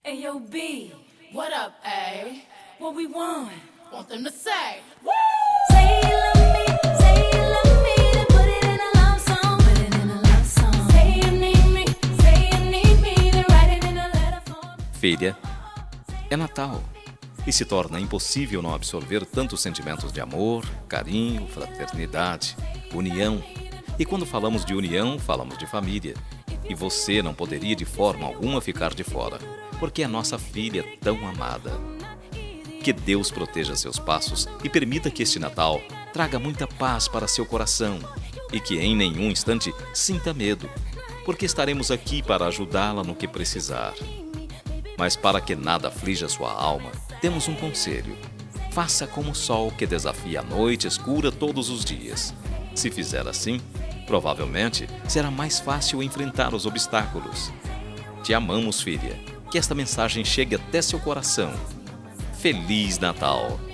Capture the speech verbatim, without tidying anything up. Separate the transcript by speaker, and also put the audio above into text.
Speaker 1: Ayo, B, what up, A? What we want? Want them to say, woo! Say you love me, say you love me, then put it in a love song. Put it in a love song. Say you need me, say you need me, then write it in a letter form.
Speaker 2: Filha, é Natal e se torna impossível não absorver tantos sentimentos de amor, carinho, fraternidade, união. E quando falamos de união, falamos de família. E você não poderia de forma alguma ficar de fora, porque é nossa filha tão amada. Que Deus proteja seus passos e permita que este Natal traga muita paz para seu coração e que em nenhum instante sinta medo, porque estaremos aqui para ajudá-la no que precisar. Mas para que nada aflija sua alma, temos um conselho. Faça como o sol que desafia a noite escura todos os dias. Se fizer assim, provavelmente será mais fácil enfrentar os obstáculos. Te amamos, filha. Que esta mensagem chegue até seu coração. Feliz Natal!